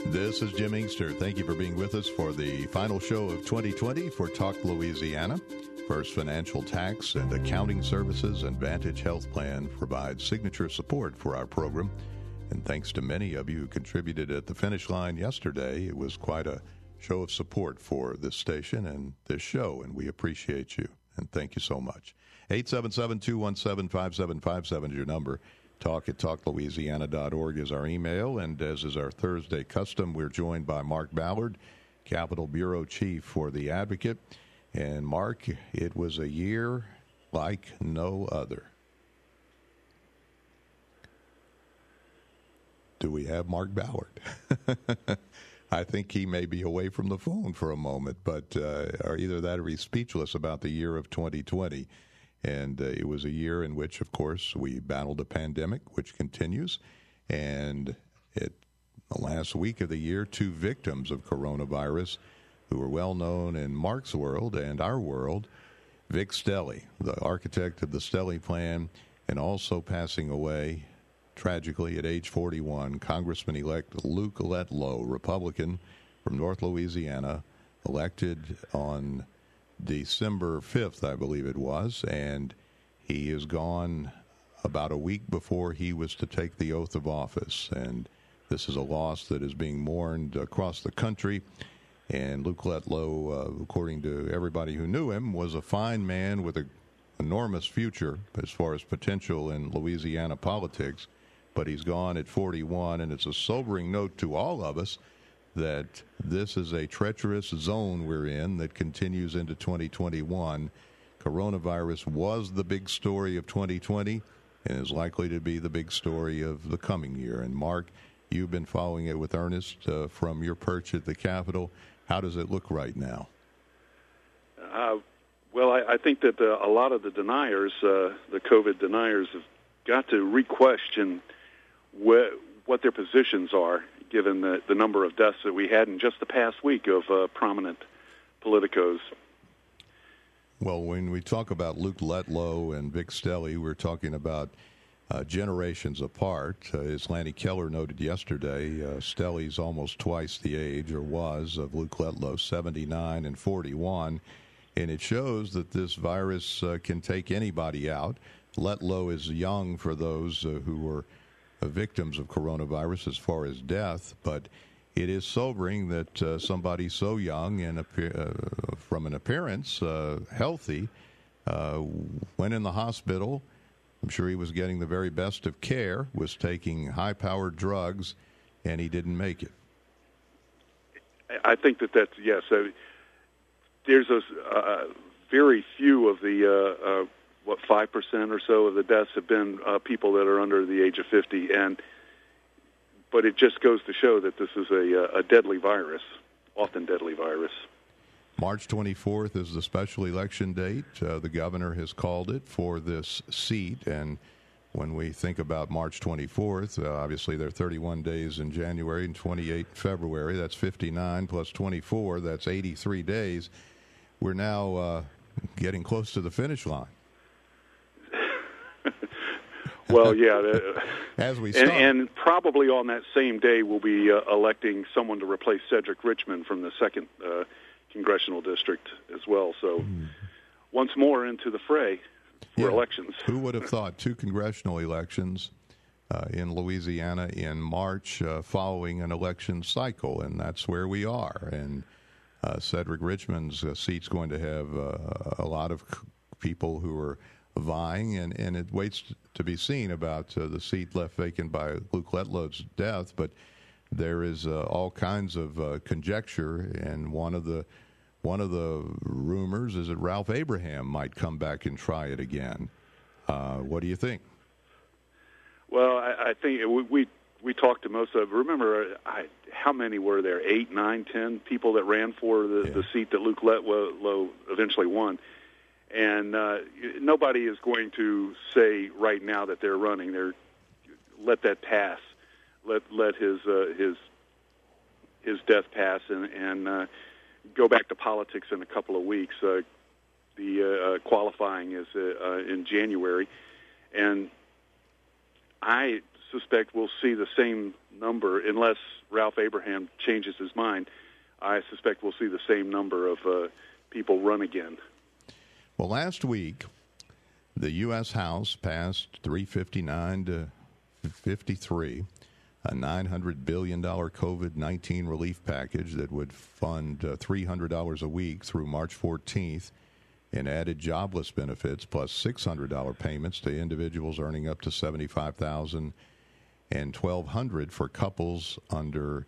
This is Jim Inkster. Thank you for being with us for the final show of 2020 for Talk Louisiana. First Financial Tax and Accounting Services and Vantage Health Plan provide signature support for our program. And thanks to many of you who contributed at the finish line yesterday, it was quite a show of support for this station and this show, and we appreciate you. And thank you so much. 877-217-5757 is your number. Talk@talklouisiana.org is our email, and as is our Thursday custom, we're joined by Mark Ballard, Capitol Bureau Chief for The Advocate. And Mark, it was a year like no other. Do we have Mark Ballard? I think he may be away from the phone for a moment, but or either that or he's speechless about the year of 2020. And it was a year in which, of course, we battled a pandemic, which continues. And the last week of the year, 2 victims of coronavirus who were well known in Mark's world and our world. Vic Stelly, the architect of the Stelly Plan, and also passing away tragically at age 41, Congressman-elect Luke Letlow, Republican from North Louisiana, elected on December 5th, I believe it was, and he is gone about a week before he was to take the oath of office. And this is a loss that is being mourned across the country. And Luke Letlow, according to everybody who knew him, was a fine man with an enormous future as far as potential in Louisiana politics. But he's gone at 41, and it's a sobering note to all of us that this is a treacherous zone we're in that continues into 2021. Coronavirus was the big story of 2020 and is likely to be the big story of the coming year. And Mark, you've been following it with earnest from your perch at the Capitol. How does it look right now? Well, I think that a lot of the deniers, the COVID deniers, have got to re-question what their positions are, given the number of deaths that we had in just the past week of prominent politicos. Well, when we talk about Luke Letlow and Vic Stelly, we're talking about generations apart. As Lanny Keller noted yesterday, Stelly's almost twice the age, or was, of Luke Letlow, 79 and 41. And it shows that this virus can take anybody out. Letlow is young for those who were victims of coronavirus as far as death, but it is sobering that somebody so young and from an appearance healthy went in the hospital. I'm sure he was getting the very best of care, was taking high-powered drugs, and he didn't make it. I think that's, yes. There's very few of the 5% or so of the deaths have been people that are under the age of 50, but it just goes to show that this is a deadly virus, often deadly virus. March 24th is the special election date. The governor has called it for this seat, and when we think about March 24th, obviously there are 31 days in January and 28 in February. That's 59 plus 24. That's 83 days. We're now getting close to the finish line. Well, yeah. As we start. And probably on that same day, we'll be electing someone to replace Cedric Richmond from the 2nd Congressional District as well. So once more into the fray for elections. Who would have thought 2 congressional elections in Louisiana in March following an election cycle? And that's where we are. And Cedric Richmond's seat's going to have a lot of people who are vying, and it waits to be seen about the seat left vacant by Luke Letlow's death. But there is all kinds of conjecture, and one of the rumors is that Ralph Abraham might come back and try it again. What do you think? Well, I think we talked to most of. Remember, how many were there? 8, 9, 10 people that ran for the seat that Luke Letlow eventually won. And nobody is going to say right now that they're running. Let that pass. Let his death pass and go back to politics in a couple of weeks. The qualifying is in January, and I suspect we'll see the same number, unless Ralph Abraham changes his mind. I suspect we'll see the same number of people run again. Well, last week, the U.S. House passed 359 to 53, a $900 billion COVID-19 relief package that would fund $300 a week through March 14th and added jobless benefits plus $600 payments to individuals earning up to $75,000 and $1,200 for couples under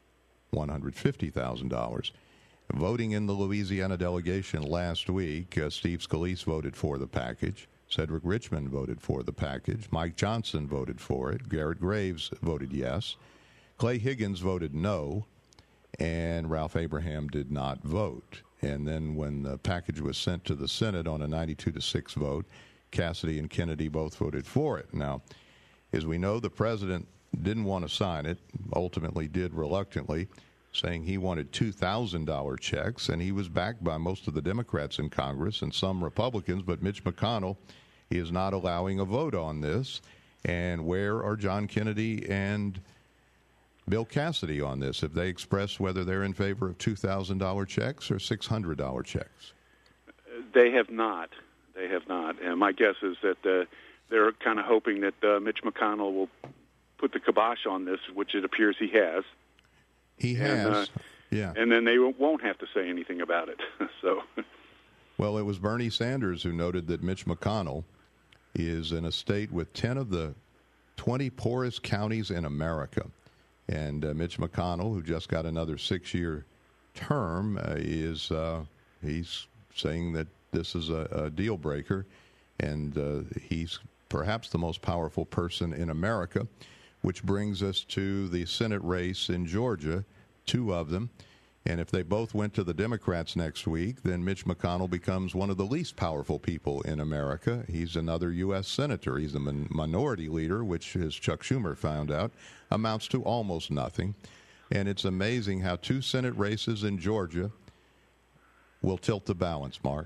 $150,000. Voting in the Louisiana delegation last week, Steve Scalise voted for the package. Cedric Richmond voted for the package. Mike Johnson voted for it. Garrett Graves voted yes. Clay Higgins voted no. And Ralph Abraham did not vote. And then when the package was sent to the Senate on a 92-6 vote, Cassidy and Kennedy both voted for it. Now, as we know, the president didn't want to sign it, ultimately did reluctantly, saying he wanted $2,000 checks, and he was backed by most of the Democrats in Congress and some Republicans, but Mitch McConnell is not allowing a vote on this. And where are John Kennedy and Bill Cassidy on this? Have they expressed whether they're in favor of $2,000 checks or $600 checks? They have not. They have not. And my guess is that they're kind of hoping that Mitch McConnell will put the kibosh on this, which it appears he has. He has, yeah. And then they won't have to say anything about it. So, well, it was Bernie Sanders who noted that Mitch McConnell is in a state with 10 of the 20 poorest counties in America. And Mitch McConnell, who just got another 6-year term, he's saying that this is a deal breaker, and he's perhaps the most powerful person in America, which brings us to the Senate race in Georgia, 2 of them. And if they both went to the Democrats next week, then Mitch McConnell becomes one of the least powerful people in America. He's another U.S. senator. He's the minority leader, which, as Chuck Schumer found out, amounts to almost nothing. And it's amazing how 2 Senate races in Georgia will tilt the balance, Mark.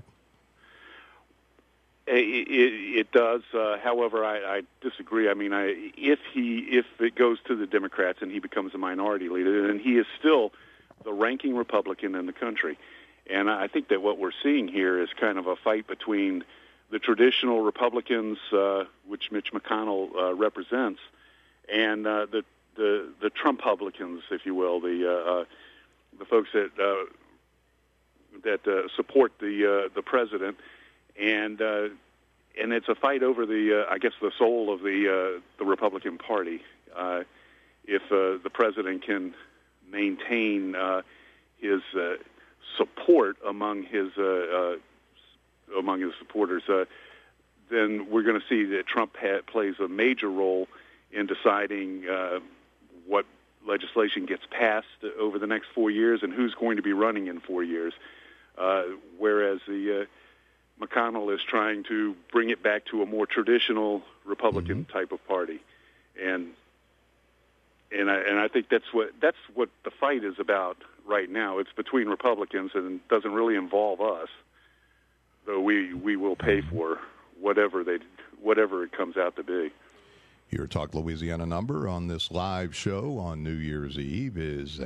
It does. However, I disagree. I mean, if it goes to the Democrats and he becomes a minority leader, then he is still the ranking Republican in the country. And I think that what we're seeing here is kind of a fight between the traditional Republicans, which Mitch McConnell represents, and the Trumpublicans, if you will, the folks that support the president. And it's a fight over the soul of the Republican Party. If the president can maintain his support among his supporters, then we're going to see that Trump plays a major role in deciding what legislation gets passed over the next 4 years and who's going to be running in 4 years. Whereas the McConnell is trying to bring it back to a more traditional Republican type of party, and I think that's what the fight is about right now. It's between Republicans and doesn't really involve us, though we will pay for whatever it comes out to be. Your Talk Louisiana number on this live show on New Year's Eve is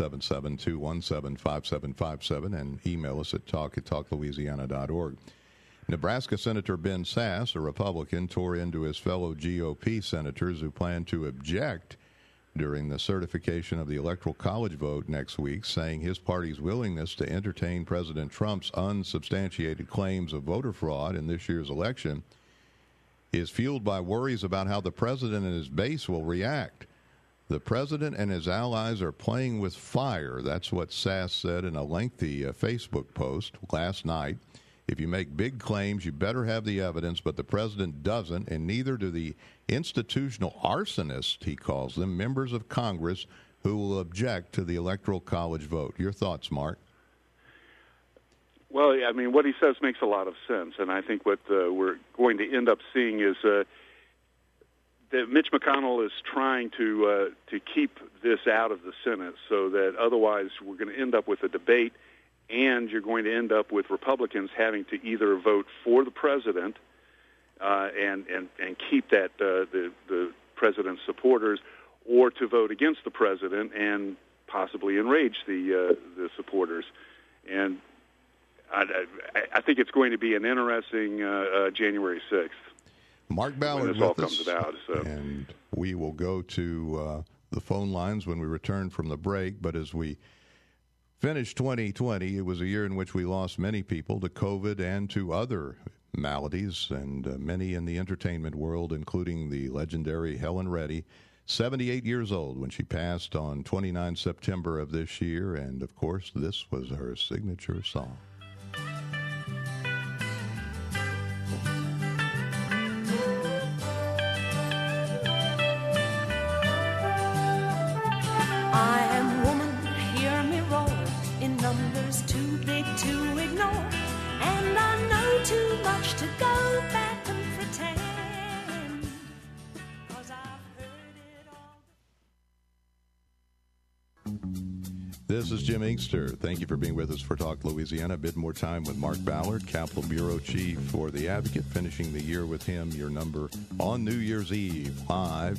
877-217-5757, and email us at talk@talklouisiana.org. Nebraska Senator Ben Sasse, a Republican, tore into his fellow GOP senators who plan to object during the certification of the Electoral College vote next week, saying his party's willingness to entertain President Trump's unsubstantiated claims of voter fraud in this year's election is fueled by worries about how the president and his base will react. The president and his allies are playing with fire. That's what Sasse said in a lengthy Facebook post last night. If you make big claims, you better have the evidence, but the president doesn't, and neither do the institutional arsonists, he calls them, members of Congress who will object to the Electoral College vote. Your thoughts, Mark? Well, I mean, what he says makes a lot of sense, and I think what we're going to end up seeing is that Mitch McConnell is trying to keep this out of the Senate so that otherwise we're going to end up with a debate, and you're going to end up with Republicans having to either vote for the president and keep that the president's supporters, or to vote against the president and possibly enrage the supporters. And I think it's going to be an interesting January 6th. Mark Ballard when this with all comes us, about, so. And we will go to the phone lines when we return from the break. But as we finish 2020, it was a year in which we lost many people to COVID and to other maladies, and many in the entertainment world, including the legendary Helen Reddy, 78 years old when she passed on 29 September of this year. And, of course, this was her signature song. I am woman, hear me roar, in numbers too big to ignore, and I know too much to go back and pretend, 'cause I've heard it all. This is Jim Inkster. Thank you for being with us for Talk Louisiana. A bit more time with Mark Ballard, Capitol Bureau Chief for The Advocate, finishing the year with him. Your number on New Year's Eve, live,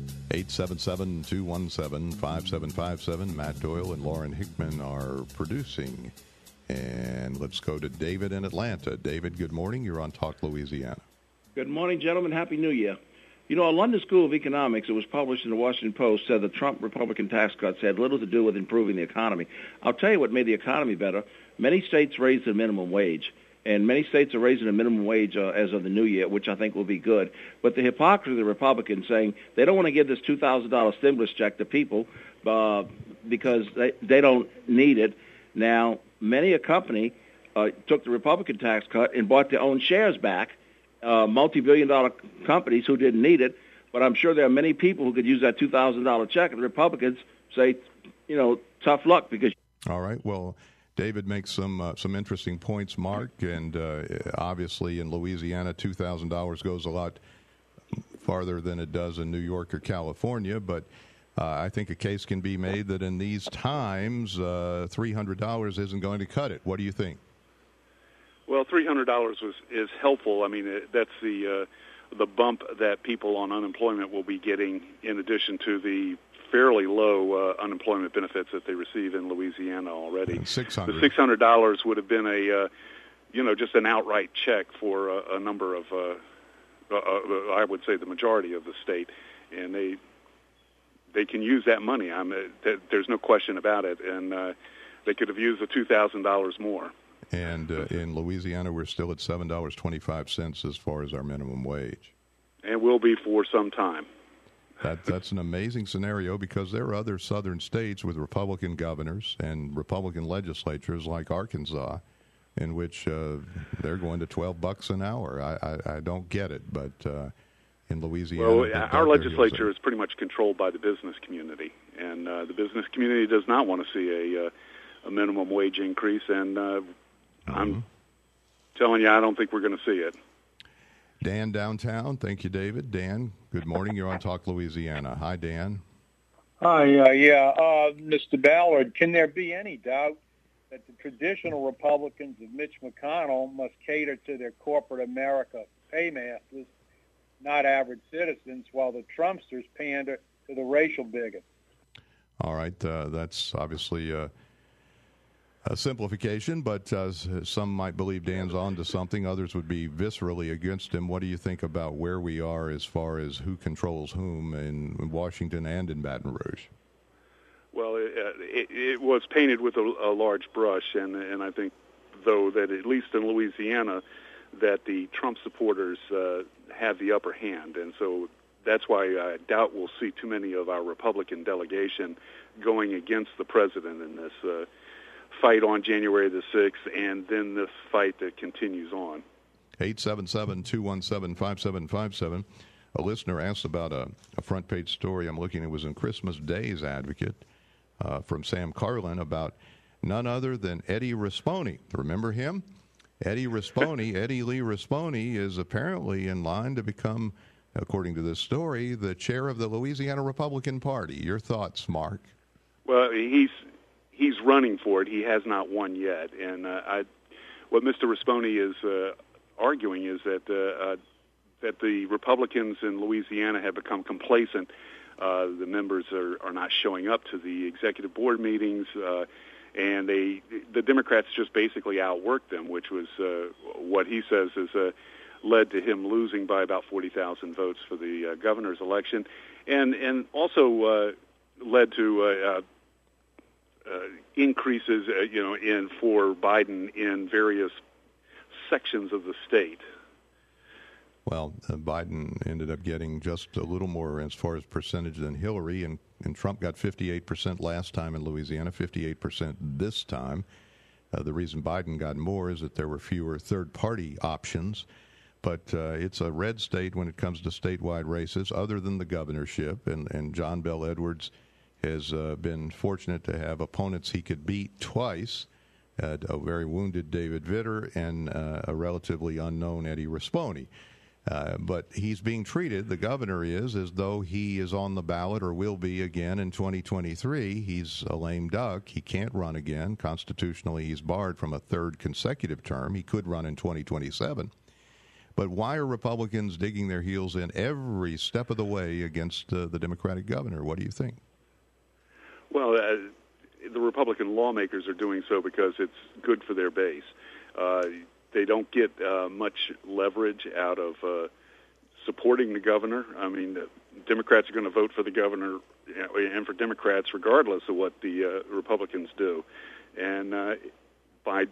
877-217-5757. Matt Doyle and Lauren Hickman are producing. And let's go to David in Atlanta. David, good morning. You're on Talk Louisiana. Good morning, gentlemen. Happy New Year. You know, a London School of Economics, it was published in the Washington Post, said the Trump Republican tax cuts had little to do with improving the economy. I'll tell you what made the economy better. Many states raised the minimum wage, and many states are raising the minimum wage as of the new year, which I think will be good. But the hypocrisy of the Republicans saying they don't want to give this $2,000 stimulus check to people because they don't need it. Now, many a company took the Republican tax cut and bought their own shares back, multi-billion-dollar companies who didn't need it. But I'm sure there are many people who could use that $2,000 check, and the Republicans say, you know, tough luck because. All right. Well, David makes some interesting points, Mark, and obviously in Louisiana, $2,000 goes a lot farther than it does in New York or California. But I think a case can be made that in these times, $300 isn't going to cut it. What do you think? Well, $300 is helpful. I mean, that's the bump that people on unemployment will be getting in addition to the fairly low unemployment benefits that they receive in Louisiana already. $600. The $600 would have been just an outright check for a number of, I would say the majority of the state, and they can use that money. There's no question about it, and they could have used the $2,000 more. And in Louisiana, we're still at $7.25 as far as our minimum wage. And will be for some time. That's an amazing scenario because there are other southern states with Republican governors and Republican legislatures like Arkansas in which they're going to $12 an hour. I don't get it, but in Louisiana... Well, our legislature is pretty much controlled by the business community, and the business community does not want to see a minimum wage increase, and I'm telling you, I don't think we're going to see it. Dan downtown. Thank you, David. Dan, good morning. You're on Talk Louisiana. Hi, Dan. Hi, Mr. Ballard, can there be any doubt that the traditional Republicans of Mitch McConnell must cater to their corporate America paymasters, not average citizens, while the Trumpsters pander to the racial bigots? All right. That's obviously a simplification, but some might believe Dan's on to something. Others would be viscerally against him. What do you think about where we are as far as who controls whom in Washington and in Baton Rouge? Well, it was painted with a large brush, and I think, though, that at least in Louisiana, that the Trump supporters have the upper hand, and so that's why I doubt we'll see too many of our Republican delegation going against the president in this fight on January the 6th, and then this fight that continues on. 877-217-5757. A listener asked about a front page story I'm looking at. It was in Christmas Day's Advocate from Sam Carlin about none other than Eddie Rispone. Remember him? Eddie Rispone, Eddie Lee Rispone, is apparently in line to become, according to this story, the chair of the Louisiana Republican Party. Your thoughts, Mark? Well, he's running for it. He has not won yet. And what Mr. Rispone is arguing is that that the Republicans in Louisiana have become complacent. The members are not showing up to the executive board meetings, and the Democrats just basically outworked them, which was what he says is led to him losing by about 40,000 votes for the governor's election, and also led to increases, for Biden in various sections of the state. Well, Biden ended up getting just a little more as far as percentage than Hillary, and Trump got 58% last time in Louisiana, 58% this time. The reason Biden got more is that there were fewer third-party options, but it's a red state when it comes to statewide races, other than the governorship, and John Bel Edwards has been fortunate to have opponents he could beat twice, a very wounded David Vitter and a relatively unknown Eddie Rispone. But he's being treated, the governor is, as though he is on the ballot or will be again in 2023. He's a lame duck. He can't run again. Constitutionally, he's barred from a third consecutive term. He could run in 2027. But why are Republicans digging their heels in every step of the way against the Democratic governor? What do you think? Well, the Republican lawmakers are doing so because it's good for their base. They don't get much leverage out of supporting the governor. I mean, Democrats are going to vote for the governor and for Democrats regardless of what the Republicans do. And by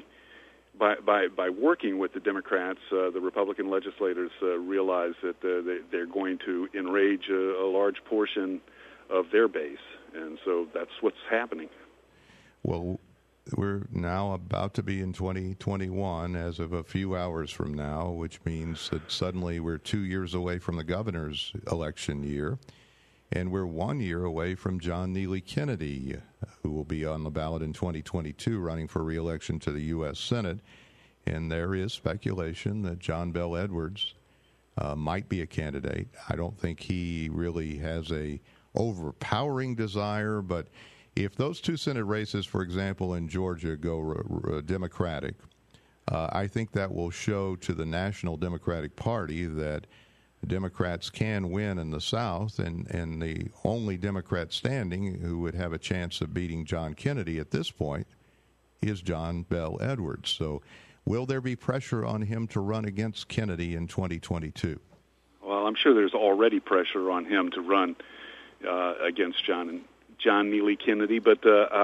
working with the Democrats, the Republican legislators realize that they're going to enrage a large portion of their base. And so that's what's happening. Well, we're now about to be in 2021 as of a few hours from now, which means that suddenly we're 2 years away from the governor's election year, and we're 1 year away from John Neely Kennedy, who will be on the ballot in 2022 running for re-election to the U.S. Senate. And there is speculation that John Bel Edwards might be a candidate. I don't think he really has a overpowering desire, but if those two Senate races, for example, in Georgia go Democratic, I think that will show to the National Democratic Party that Democrats can win in the South, and the only Democrat standing who would have a chance of beating John Kennedy at this point is John Bel Edwards. So will there be pressure on him to run against Kennedy in 2022? Well, I'm sure there's already pressure on him to run against John Neely Kennedy, but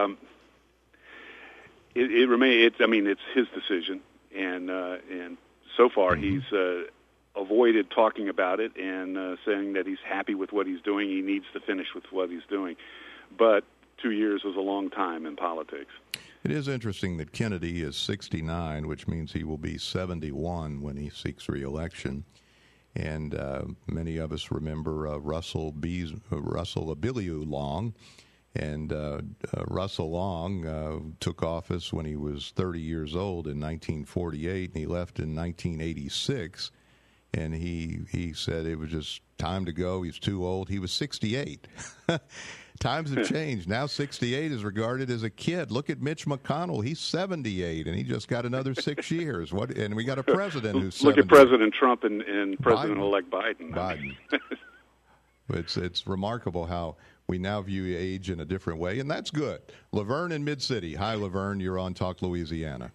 it remains. It's his decision, and so far he's avoided talking about it and saying that he's happy with what he's doing. He needs to finish with what he's doing, but 2 years is a long time in politics. It is interesting that Kennedy is 69, which means he will be 71 when he seeks re-election. And many of us remember Russell Abiliu Long. And Russell Long took office when he was 30 years old in 1948, and he left in 1986. And he said it was just time to go. He's too old. He was 68. Times have changed. Now 68 is regarded as a kid. Look at Mitch McConnell. He's 78, and he just got another 6 years. And we got a president who's 70. Look at President Trump and President-elect Biden. It's remarkable how we now view age in a different way, and that's good. Laverne in Mid-City. Hi, Laverne. You're on Talk Louisiana.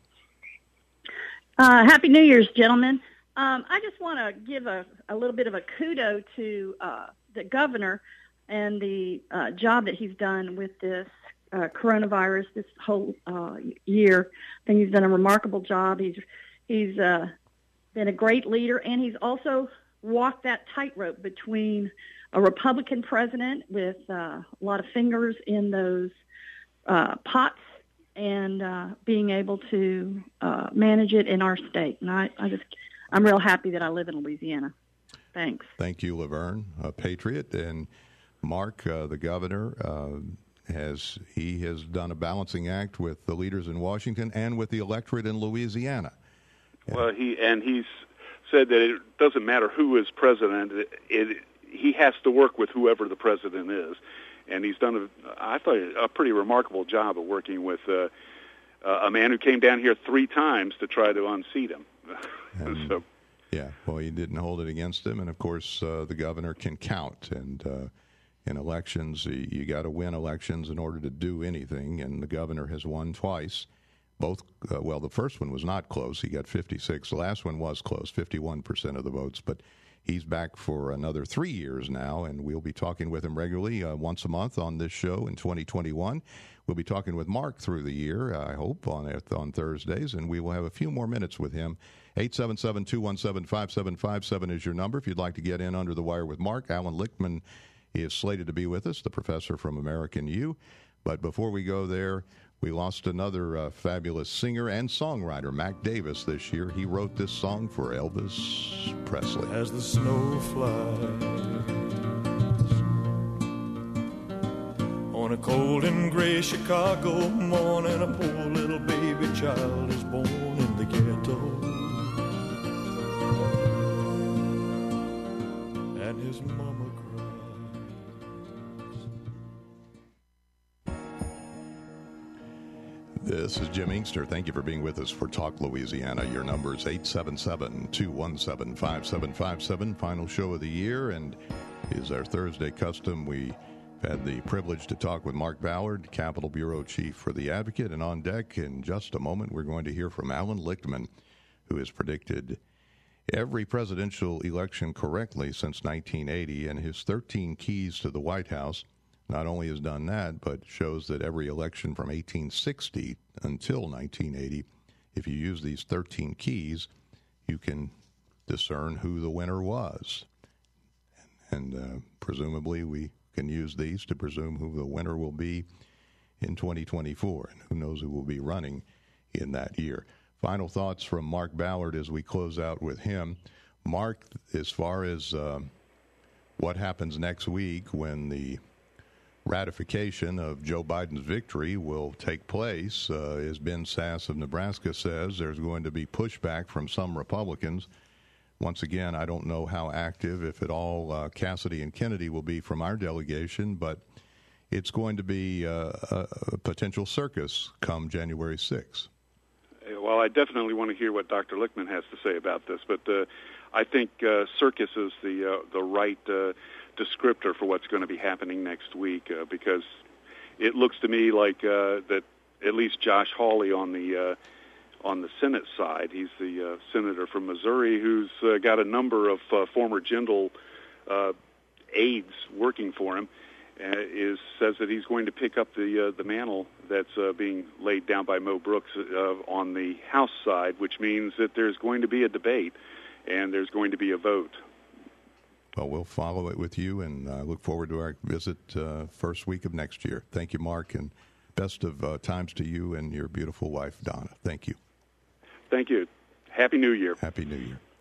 Happy New Year's, gentlemen. I just want to give a little bit of a kudo to the governor and the job that he's done with this coronavirus this whole year. I think he's done a remarkable job. He's been a great leader, and he's also walked that tightrope between a Republican president with a lot of fingers in those pots and being able to manage it in our state. And I'm real happy that I live in Louisiana. Thanks. Thank you, Laverne, a patriot. And Mark, the governor, has done a balancing act with the leaders in Washington and with the electorate in Louisiana. Well, he's said that it doesn't matter who is president. He has to work with whoever the president is, and he's done I thought a pretty remarkable job of working with a man who came down here 3 times to try to unseat him. So Yeah, well, he didn't hold it against him, and of course, the governor can count. And in elections, you got to win elections in order to do anything. And the governor has won twice. Both, well, the first one was not close. He got 56. The last one was close, 51% of the votes. But he's back for another 3 years now, and we'll be talking with him regularly once a month on this show in 2021. We'll be talking with Mark through the year, I hope, on Thursdays, and we will have a few more minutes with him. 877-217-5757 is your number if you'd like to get in under the wire with Mark. Alan Lichtman is slated to be with us, the professor from American U. But before we go there, we lost another fabulous singer and songwriter, Mac Davis, this year. He wrote this song for Elvis Presley. As the snow flies on a cold and gray Chicago morning, a poor little baby child is born in the ghetto, and his mama cries. This is Jim Inkster. Thank you for being with us for Talk Louisiana. Your number is 877-217-5757. Final show of the year, and is our Thursday custom. We've had the privilege to talk with Mark Ballard, Capitol Bureau Chief for The Advocate, and on deck in just a moment we're going to hear from Alan Lichtman, who has predicted every presidential election correctly since 1980, and his 13 keys to the White House not only has done that, but shows that every election from 1860 until 1980, if you use these 13 keys, you can discern who the winner was. And presumably we can use these to presume who the winner will be in 2024, and who knows who will be running in that year. Final thoughts from Mark Ballard as we close out with him. Mark, as far as what happens next week when the ratification of Joe Biden's victory will take place, as Ben Sasse of Nebraska says, there's going to be pushback from some Republicans. Once again, I don't know how active, if at all, Cassidy and Kennedy will be from our delegation, but it's going to be a potential circus come January 6th. Well, I definitely want to hear what Dr. Lichtman has to say about this, but I think circus is the right descriptor for what's going to be happening next week, because it looks to me like that at least Josh Hawley on the Senate side, he's the senator from Missouri who's got a number of former Jindal aides working for him, says that he's going to pick up the mantle that's being laid down by Mo Brooks on the House side, which means that there's going to be a debate and there's going to be a vote. Well, we'll follow it with you, and I look forward to our visit first week of next year. Thank you, Mark, and best of times to you and your beautiful wife, Donna. Thank you. Thank you. Happy New Year. Happy New Year.